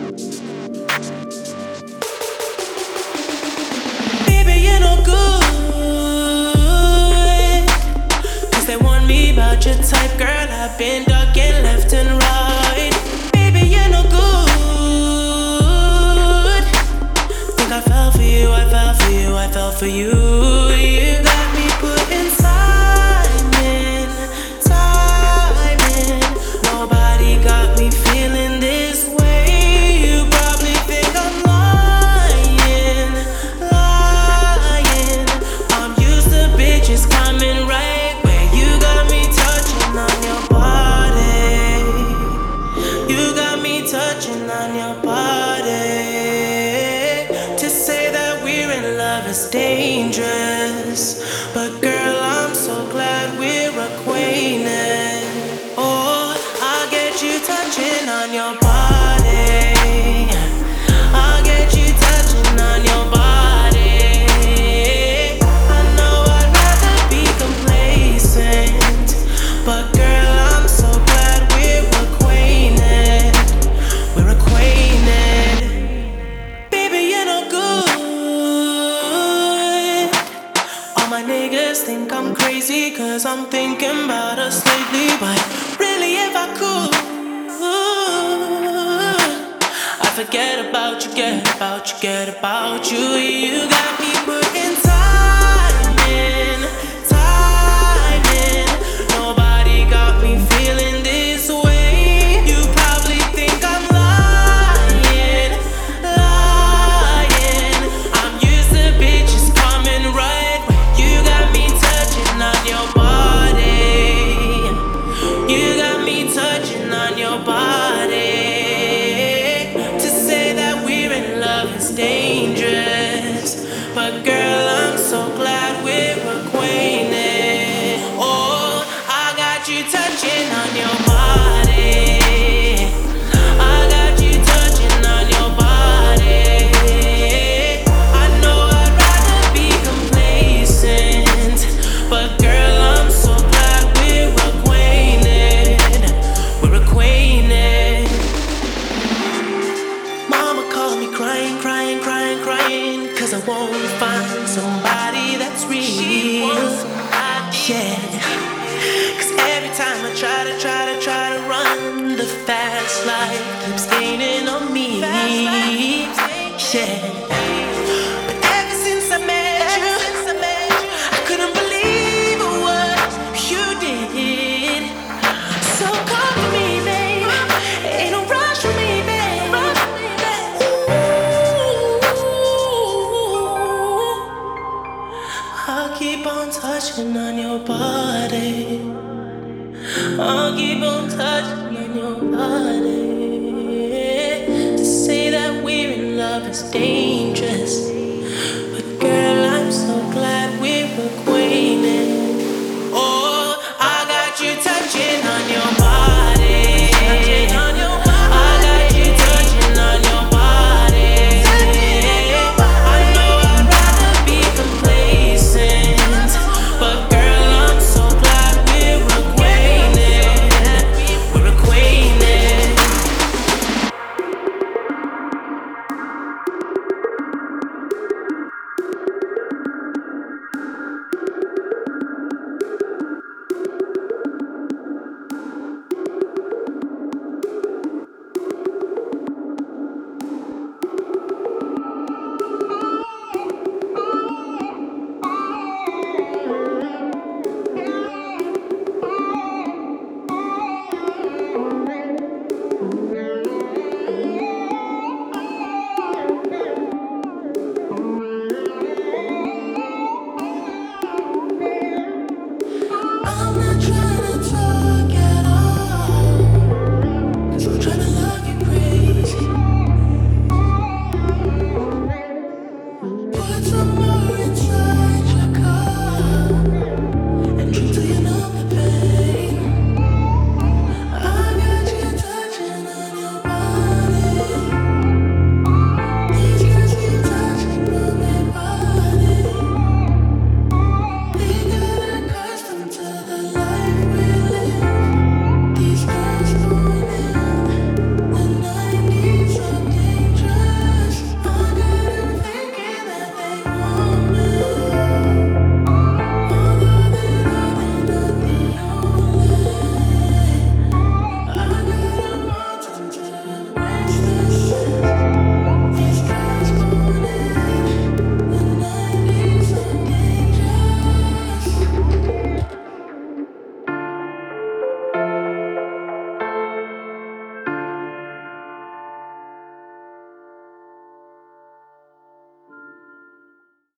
Baby, you're no good. 'Cause they warned me about your type, girl. I've been ducking left and right. Baby, you're no good. Think I fell for you, I fell for you, I fell for you. You got me putting time in, time in. Nobody got me feeling this way. You probably think I'm lying, lying. I'm used to bitches coming right where you got me touching on your body. You got me touching on your body. To say that we're in love is dangerous, but girl, I'm so glad we're acquainted. Oh, I'll get you touching on your body. I'll get you touching on your body. I know I'd rather be complacent, but girl, I'm so glad we're acquainted. We're acquainted. Baby, you're no good. All my niggas think I'm crazy 'cause I'm thinking about us lately. But really, if I could, I forget about you, get about you, get about you. You got me putting time in, time in. Nobody got me feeling this way. You probably think I'm lying, lying. I'm used to bitches coming right where you got me touching on your body. You got me touching on your body. To say that we're in love is dangerous, but girl, I'm so glad we're acquainted. Oh, I got you touching on your body. I got you touching on your body. I know I'd rather be complacent, but girl, I'm so glad we're acquainted. We're acquainted. Mama called me crying, crying, crying, crying, 'cause I won't find somebody that's real. Yeah. 'Cause every time I try to run, the fast life keeps gaining on me. Yeah. But ever since I met you, I couldn't believe what you did. So come for me, babe. Ain't no rush for me, babe. Ooh, I'll keep on touching on your body. I'll keep on touching on your body. To say that we're in love is dangerous.